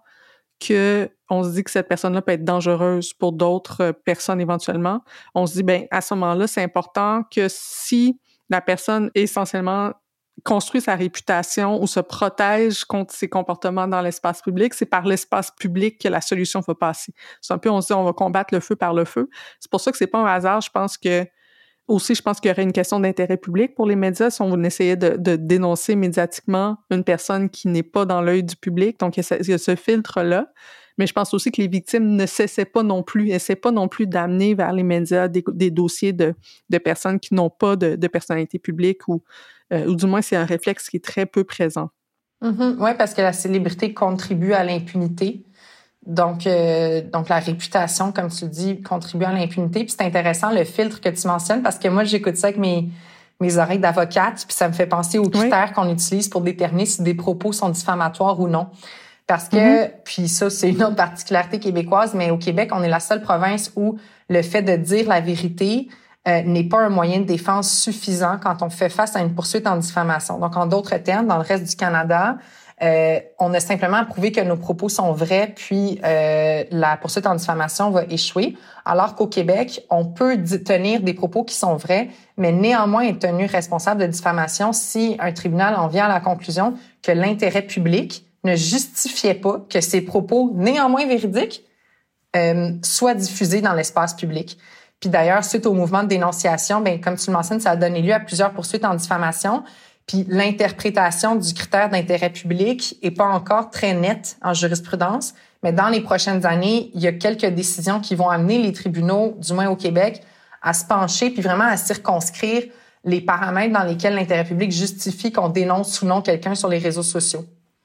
que on se dit que cette personne-là peut être dangereuse pour d'autres personnes éventuellement. On se dit, ben à ce moment-là, c'est important que si la personne essentiellement construit sa réputation ou se protège contre ses comportements dans l'espace public, c'est par l'espace public que la solution va passer. C'est un peu, on se dit, on va combattre le feu par le feu. C'est pour ça que c'est pas un hasard, je pense que Aussi, je pense qu'il y aurait une question d'intérêt public pour les médias si on essayait de, de dénoncer médiatiquement une personne qui n'est pas dans l'œil du public. Donc, il y a ce, il y a ce filtre-là. Mais je pense aussi que les victimes ne cessaient pas non plus, essaient pas non plus d'amener vers les médias des, des dossiers de, de personnes qui n'ont pas de, de personnalité publique ou, euh, ou du moins, c'est un réflexe qui est très peu présent. Mm-hmm. Oui, parce que la célébrité contribue à l'impunité. Donc, euh, donc la réputation, comme tu le dis, contribue à l'impunité. Puis c'est intéressant le filtre que tu mentionnes parce que moi, j'écoute ça avec mes mes oreilles d'avocate, puis ça me fait penser aux critères oui. qu'on utilise pour déterminer si des propos sont diffamatoires ou non. Parce que, mm-hmm. puis ça, c'est une autre particularité québécoise, mais au Québec, on est la seule province où le fait de dire la vérité euh, n'est pas un moyen de défense suffisant quand on fait face à une poursuite en diffamation. Donc, en d'autres termes, dans le reste du Canada, Euh, on a simplement prouvé que nos propos sont vrais, puis euh, la poursuite en diffamation va échouer. Alors qu'au Québec, on peut d- tenir des propos qui sont vrais, mais néanmoins être tenu responsable de diffamation si un tribunal en vient à la conclusion que l'intérêt public ne justifiait pas que ces propos, néanmoins véridiques, euh, soient diffusés dans l'espace public. Puis d'ailleurs, suite au mouvement de dénonciation, ben comme tu le mentionnes, ça a donné lieu à plusieurs poursuites en diffamation. Puis l'interprétation du critère d'intérêt public est pas encore très nette en jurisprudence, mais dans les prochaines années, il y a quelques décisions qui vont amener les tribunaux, du moins au Québec, à se pencher puis vraiment à circonscrire les paramètres dans lesquels l'intérêt public justifie qu'on dénonce ou non quelqu'un sur les réseaux sociaux.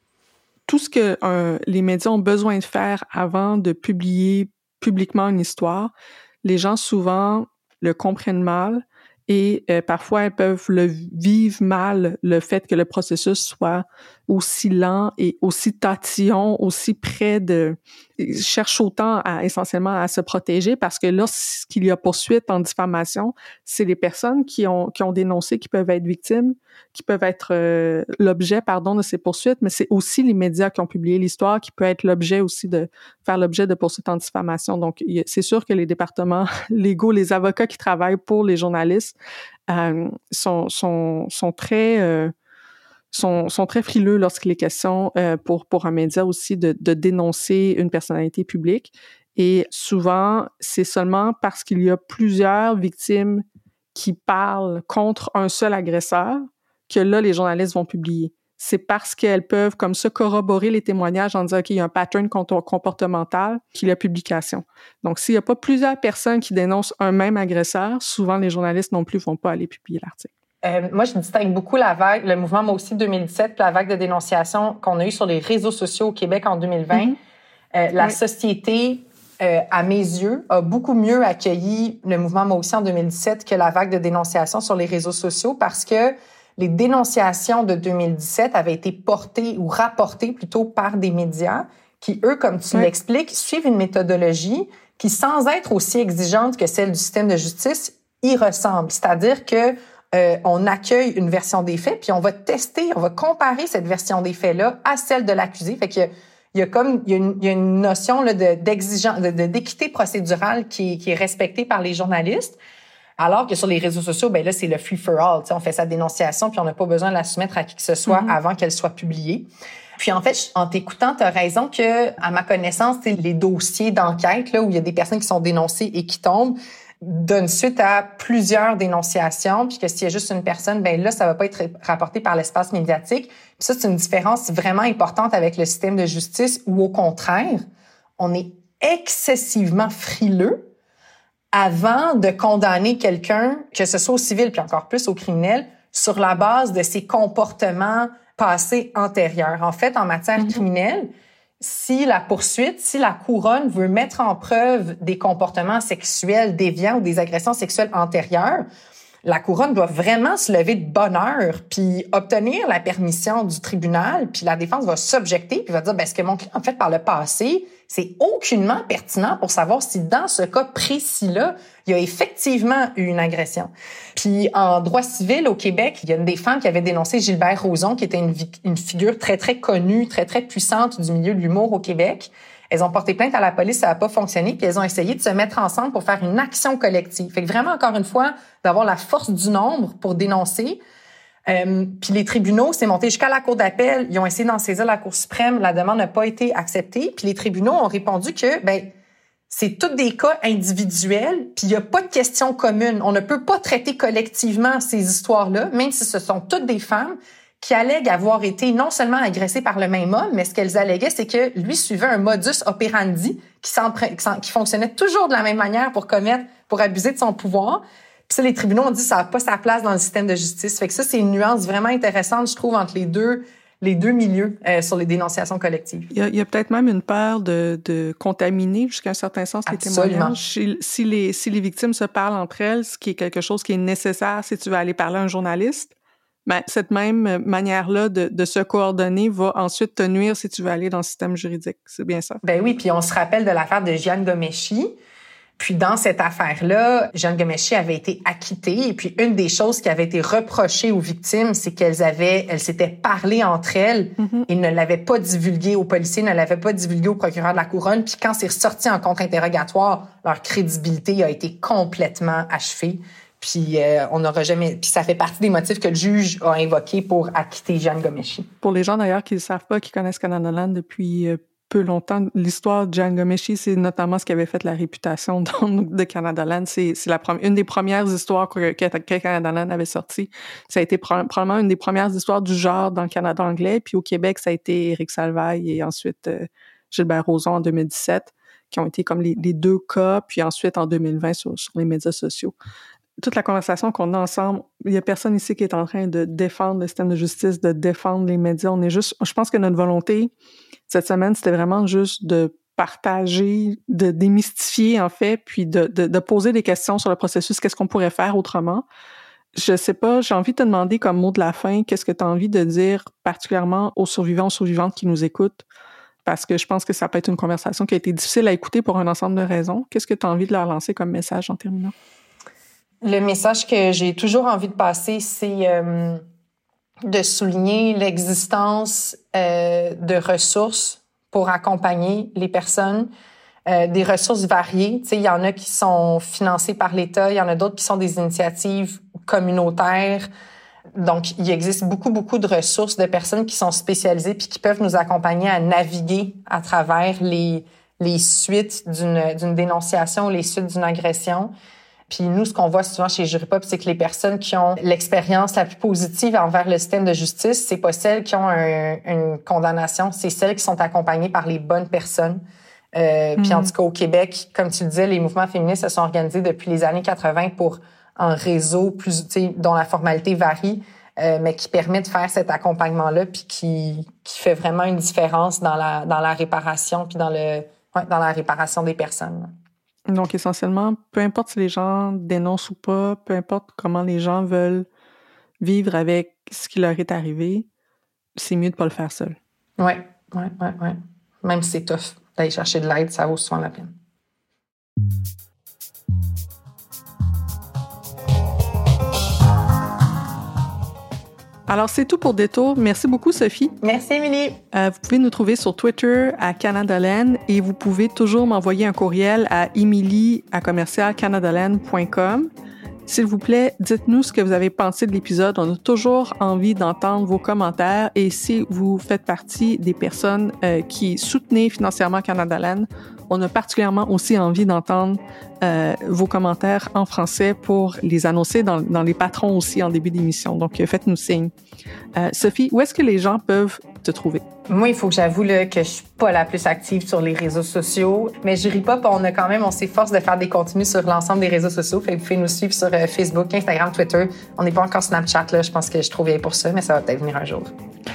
Tout ce que euh, les médias ont besoin de faire avant de publier publiquement une histoire, les gens souvent le comprennent mal. Et euh, parfois, elles peuvent le vivre mal, le fait que le processus soit aussi lent et aussi tatillon, aussi près de ils cherchent autant à, essentiellement à se protéger parce que lorsqu'il y a poursuite en diffamation, c'est les personnes qui ont, qui ont dénoncé qui peuvent être victimes, qui peuvent être euh, l'objet, pardon, de ces poursuites, mais c'est aussi les médias qui ont publié l'histoire qui peut être l'objet aussi de faire l'objet de poursuites en diffamation. Donc, c'est sûr que les départements légaux, les avocats qui travaillent pour les journalistes euh, sont, sont, sont très... Euh, Sont, sont très frileux lorsqu'il est question euh, pour, pour un média aussi de, de dénoncer une personnalité publique. Et souvent, c'est seulement parce qu'il y a plusieurs victimes qui parlent contre un seul agresseur que là, les journalistes vont publier. C'est parce qu'elles peuvent comme ça corroborer les témoignages en disant qu'il y a un pattern comportemental qu'il y a publication. Donc, s'il n'y a pas plusieurs personnes qui dénoncent un même agresseur, souvent les journalistes non plus vont pas aller publier l'article. Euh, moi, je distingue beaucoup la vague, le mouvement Moi aussi deux mille dix-sept, puis la vague de dénonciation qu'on a eue sur les réseaux sociaux au Québec en deux mille vingt. Mm-hmm. Euh, la oui. société, euh, à mes yeux, a beaucoup mieux accueilli le mouvement Moi aussi en deux mille dix-sept que la vague de dénonciation sur les réseaux sociaux parce que les dénonciations de deux mille dix-sept avaient été portées ou rapportées plutôt par des médias qui, eux, comme tu oui. l'expliques, suivent une méthodologie qui, sans être aussi exigeante que celle du système de justice, y ressemble. C'est-à-dire que Euh, on accueille une version des faits, puis on va tester, on va comparer cette version des faits-là à celle de l'accusé. Fait qu'il y a, il y a comme il y a une, il y a une notion là, de, d'exigence, de, de, d'équité procédurale qui, qui est respectée par les journalistes. Alors que sur les réseaux sociaux, ben là, c'est le free for all. Tu sais, on fait sa dénonciation, puis on n'a pas besoin de la soumettre à qui que ce soit mm-hmm. avant qu'elle soit publiée. Puis en fait, en t'écoutant, tu as raison que, à ma connaissance, c'est les dossiers d'enquête là où il y a des personnes qui sont dénoncées et qui tombent donne suite à plusieurs dénonciations, puis que s'il y a juste une personne, ben là, ça va pas être rapporté par l'espace médiatique. Puis ça, c'est une différence vraiment importante avec le système de justice où, au contraire, on est excessivement frileux avant de condamner quelqu'un, que ce soit au civil, puis encore plus au criminel, sur la base de ses comportements passés antérieurs. En fait, en matière mm-hmm. criminelle, si la poursuite, si la couronne veut mettre en preuve des comportements sexuels déviants ou des agressions sexuelles antérieures, la couronne doit vraiment se lever de bonne heure puis obtenir la permission du tribunal, puis la défense va s'objecter puis va dire ben ce que mon client a fait par le passé, c'est aucunement pertinent pour savoir si dans ce cas précis-là, il y a effectivement eu une agression. Puis en droit civil au Québec, il y a une des femmes qui avait dénoncé Gilbert Rozon, qui était une, une figure très, très connue, très, très puissante du milieu de l'humour au Québec. Elles ont porté plainte à la police, ça n'a pas fonctionné, puis elles ont essayé de se mettre ensemble pour faire une action collective. Fait que vraiment, encore une fois, d'avoir la force du nombre pour dénoncer. Euh, puis les tribunaux, c'est monté jusqu'à la Cour d'appel. Ils ont essayé d'en saisir la Cour suprême. La demande n'a pas été acceptée. Puis les tribunaux ont répondu que ben c'est tous des cas individuels, puis il n'y a pas de question commune. On ne peut pas traiter collectivement ces histoires-là, même si ce sont toutes des femmes qui allèguent avoir été non seulement agressées par le même homme, mais ce qu'elles alléguaient, c'est que lui suivait un modus operandi qui, qui fonctionnait toujours de la même manière pour commettre, pour abuser de son pouvoir. Puis ça, les tribunaux ont dit que ça n'a pas sa place dans le système de justice. Fait que ça, c'est une nuance vraiment intéressante, je trouve, entre les deux, les deux milieux euh, sur les dénonciations collectives. Il y a, il y a peut-être même une peur de, de contaminer, jusqu'à un certain sens, les Absolument. témoignages. Si les, si les victimes se parlent entre elles, ce qui est quelque chose qui est nécessaire si tu veux aller parler à un journaliste, ben, cette même manière-là de, de se coordonner va ensuite te nuire si tu veux aller dans le système juridique. C'est bien ça? Ben oui, puis on se rappelle de l'affaire de Jeanne Ghomeshi. Puis dans cette affaire-là, Jeanne Ghomeshi avait été acquittée. Et puis une des choses qui avait été reprochée aux victimes, c'est qu'elles avaient, elles s'étaient parlé entre elles mm-hmm. et ne l'avaient pas divulgué aux policiers, ne l'avaient pas divulgué au procureur de la Couronne. Puis quand c'est ressorti en contre-interrogatoire, leur crédibilité a été complètement achevée. Puis euh, on n'aura jamais. Puis ça fait partie des motifs que le juge a invoqués pour acquitter Jeanne Ghomeshi. Pour les gens d'ailleurs qui ne savent pas, qui connaissent Canadaland depuis euh, peu longtemps, l'histoire de Jeanne Ghomeshi, c'est notamment ce qui avait fait la réputation de Canadaland. C'est, c'est la première, une des premières histoires que, que, que Canadaland avait sorties. Ça a été pro- probablement une des premières histoires du genre dans le Canada anglais. Puis au Québec, ça a été Éric Salvaille et ensuite euh, Gilbert Rozon en deux mille dix-sept, qui ont été comme les, les deux cas. Puis ensuite en deux mille vingt sur, sur les médias sociaux. Toute la conversation qu'on a ensemble, il y a personne ici qui est en train de défendre le système de justice, de défendre les médias. On est juste, je pense que notre volonté cette semaine, c'était vraiment juste de partager, de démystifier en fait, puis de, de, de poser des questions sur le processus. Qu'est-ce qu'on pourrait faire autrement? Je sais pas, j'ai envie de te demander comme mot de la fin, qu'est-ce que tu as envie de dire particulièrement aux survivants, aux survivantes qui nous écoutent parce que je pense que ça peut être une conversation qui a été difficile à écouter pour un ensemble de raisons. Qu'est-ce que tu as envie de leur lancer comme message en terminant? Le message que j'ai toujours envie de passer, c'est euh, de souligner l'existence euh, de ressources pour accompagner les personnes, euh, des ressources variées. Tu sais, il y en a qui sont financées par l'État, il y en a d'autres qui sont des initiatives communautaires. Donc, il existe beaucoup, beaucoup de ressources de personnes qui sont spécialisées puis qui peuvent nous accompagner à naviguer à travers les, les suites d'une, d'une dénonciation, les suites d'une agression. Puis nous, ce qu'on voit souvent chez Jurypop, c'est que les personnes qui ont l'expérience la plus positive envers le système de justice, c'est pas celles qui ont un, une condamnation, c'est celles qui sont accompagnées par les bonnes personnes. Euh, mmh. Puis en tout cas, au Québec, comme tu le disais, les mouvements féministes se sont organisés depuis les années quatre-vingt pour un réseau plus, tu sais, dont la formalité varie, euh, mais qui permet de faire cet accompagnement-là, puis qui qui fait vraiment une différence dans la dans la réparation, puis dans le ouais, dans la réparation des personnes. Donc essentiellement, peu importe si les gens dénoncent ou pas, peu importe comment les gens veulent vivre avec ce qui leur est arrivé, c'est mieux de pas le faire seul. Ouais, ouais, ouais, ouais. Même si c'est tough d'aller chercher de l'aide, ça vaut souvent la peine. Alors, c'est tout pour Détour. Merci beaucoup, Sophie. Merci, Émilie. Euh, vous pouvez nous trouver sur Twitter à Canadaland et vous pouvez toujours m'envoyer un courriel à emily à commercial canadaland point com. S'il vous plaît, dites-nous ce que vous avez pensé de l'épisode. On a toujours envie d'entendre vos commentaires et si vous faites partie des personnes euh, qui soutenez financièrement Canadaland, on a particulièrement aussi envie d'entendre euh, vos commentaires en français pour les annoncer dans, dans les patrons aussi en début d'émission. Donc, euh, faites-nous signe. Euh, Sophie, où est-ce que les gens peuvent te trouver? Moi, il faut que j'avoue là, que je suis pas la plus active sur les réseaux sociaux. Mais Jurypop, on a quand même, on s'efforce de faire des contenus sur l'ensemble des réseaux sociaux. Fait que vous pouvez nous suivre sur euh, Facebook, Instagram, Twitter. On n'est pas encore Snapchat, là. Je pense que je trouve bien pour ça, mais ça va peut-être venir un jour.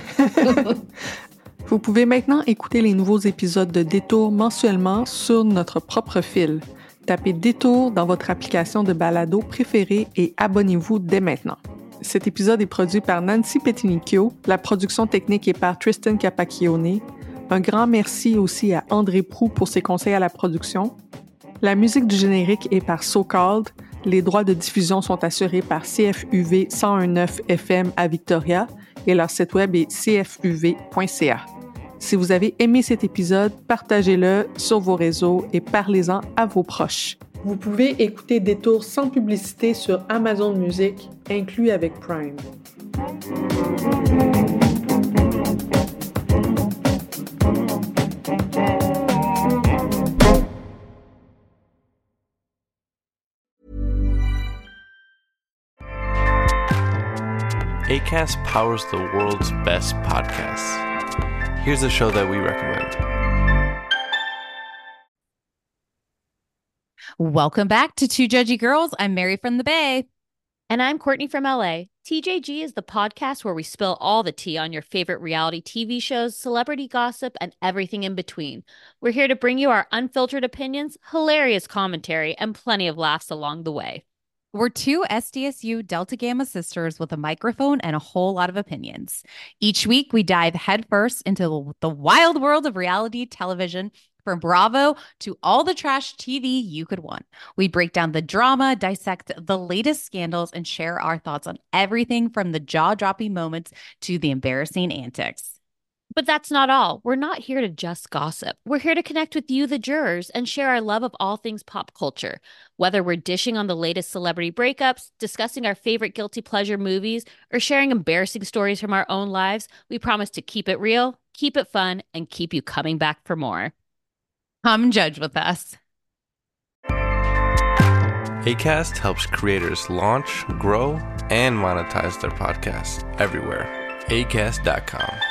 Vous pouvez maintenant écouter les nouveaux épisodes de Détour mensuellement sur notre propre fil. Tapez Détour dans votre application de balado préférée et abonnez-vous dès maintenant. Cet épisode est produit par Nancy Petinicchio. La production technique est par Tristan Capacchione. Un grand merci aussi à André Proux pour ses conseils à la production. La musique du générique est par So Called. Les droits de diffusion sont assurés par C F U V cent un virgule neuf F M à Victoria et leur site web est c f u v point c a. Si vous avez aimé cet épisode, partagez-le sur vos réseaux et parlez-en à vos proches. Vous pouvez écouter Détour sans publicité sur Amazon Music, inclus avec Prime. Acast powers the world's best podcasts. Here's a show that we recommend. Welcome back to Two Judgy Girls. I'm Mary from the Bay. And I'm Courtney from L A. T J G is the podcast where we spill all the tea on your favorite reality T V shows, celebrity gossip, and everything in between. We're here to bring you our unfiltered opinions, hilarious commentary, and plenty of laughs along the way. We're two S D S U Delta Gamma sisters with a microphone and a whole lot of opinions. Each week, we dive headfirst into the wild world of reality television, from Bravo to all the trash T V you could want. We break down the drama, dissect the latest scandals, and share our thoughts on everything from the jaw-dropping moments to the embarrassing antics. But that's not all. We're not here to just gossip. We're here to connect with you, the jurors, and share our love of all things pop culture. Whether we're dishing on the latest celebrity breakups, discussing our favorite guilty pleasure movies, or sharing embarrassing stories from our own lives, we promise to keep it real, keep it fun, and keep you coming back for more. Come judge with us. Acast helps creators launch, grow, and monetize their podcasts everywhere. acast dot com.